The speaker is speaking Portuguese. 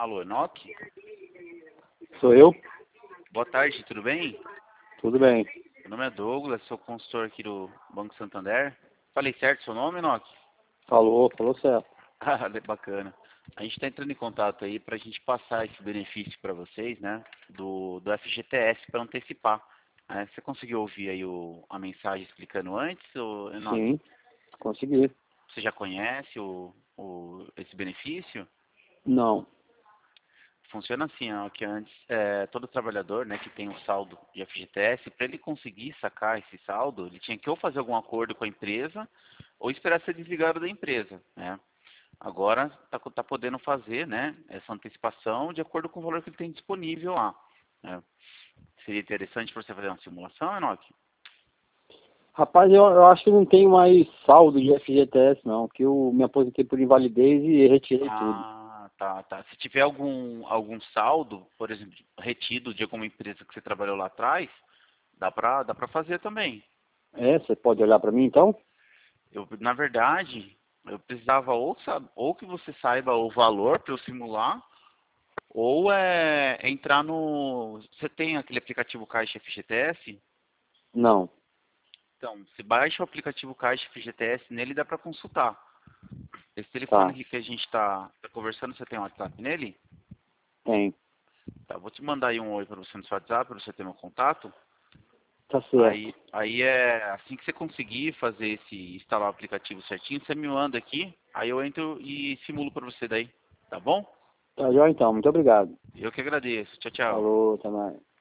Alô, Enoque? Sou eu? Boa tarde, tudo bem? Tudo bem. Meu nome é Douglas, sou consultor aqui do Banco Santander. Falei certo seu nome, Enoque? Falou certo. Ah, bacana. A gente está entrando em contato aí para a gente passar esse benefício para vocês, né? Do FGTS para antecipar. Você conseguiu ouvir aí a mensagem explicando antes, ou, Enoque? Sim, consegui. Você já conhece esse benefício? Não. Funciona assim, ó, que antes todo trabalhador, né, que tem um saldo de FGTS, para ele conseguir sacar esse saldo, ele tinha que ou fazer algum acordo com a empresa ou esperar ser desligado da empresa, né? Agora tá podendo fazer, né, essa antecipação de acordo com o valor que ele tem disponível lá, né? Seria interessante para você fazer uma simulação, Enoque? Rapaz, eu acho que não tenho mais saldo de FGTS, não, que eu me aposentei por invalidez e retirei tudo. Ah, tá. Se tiver algum saldo, por exemplo, retido de alguma empresa que você trabalhou lá atrás, dá pra fazer também. Você pode olhar para mim então? Na verdade, eu precisava ou que você saiba o valor para eu simular, ou entrar no. Você tem aquele aplicativo Caixa FGTS? Não. Então, se baixa o aplicativo Caixa FGTS, nele dá para consultar. Esse telefone Tá, aqui que a gente está conversando, você tem um WhatsApp nele? tem. Tá, vou te mandar aí um oi para você no seu WhatsApp, para você ter meu contato. Tá certo. Aí é assim que você conseguir fazer instalar o aplicativo certinho, você me manda aqui, aí eu entro e simulo para você daí, tá bom? Tá joia então, muito obrigado. Eu que agradeço. Tchau, tchau. Falou, até mais.